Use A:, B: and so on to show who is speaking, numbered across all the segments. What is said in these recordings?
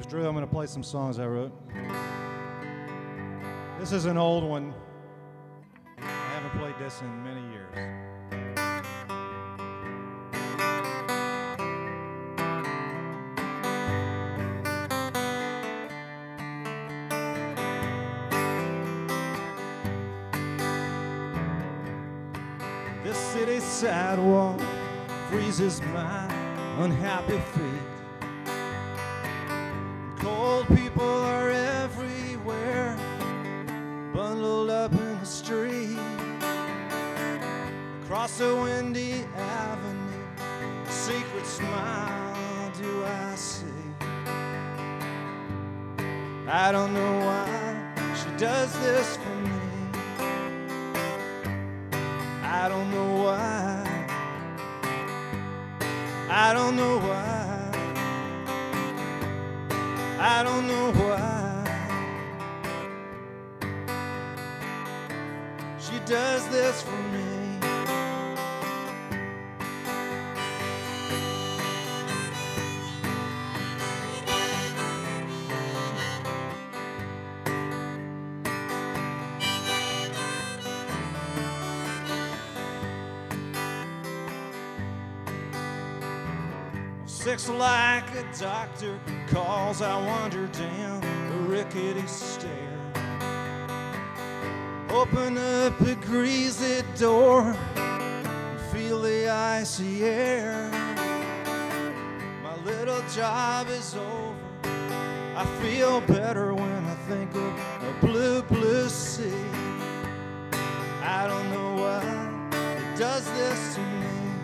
A: name's Drew. I'm going to play some songs I wrote. This is an old one. I haven't played this in many years. This city's sidewalk freezes my unhappy feet. Cold people are everywhere, bundled up in the street. Across the windy avenue, a secret smile do I see. I don't know why she does this for me. I don't know why. I don't know why. I don't know why she does this for me. Sick like a doctor calls, I wander down the rickety stair. Open up a greasy door and feel the icy air. My little job is over. I feel better when I think of a blue, blue sea. I don't know why it does this to me.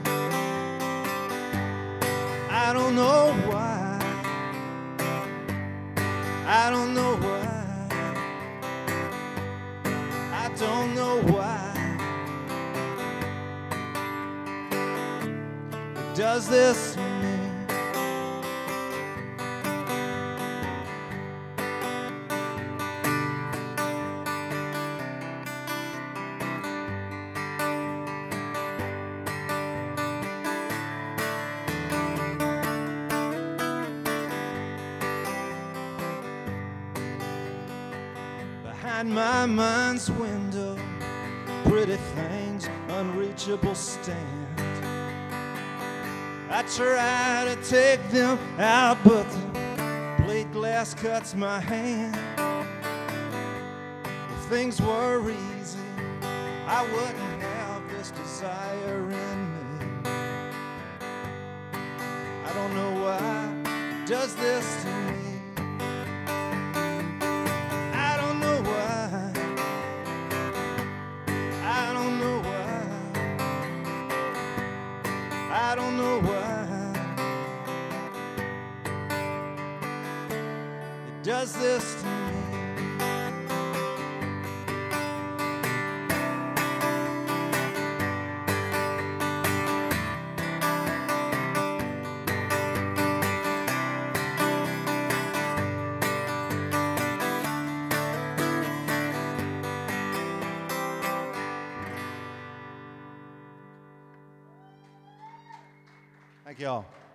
A: I don't know why. I don't know why. I don't know why it does this to me. Behind my mind's window, pretty things, unreachable stand. I try to take them out, but the plate glass cuts my hand. If things were easy, I wouldn't have this desire in me. I don't know why it does this to me. I don't know why it does this to me. Thank y'all.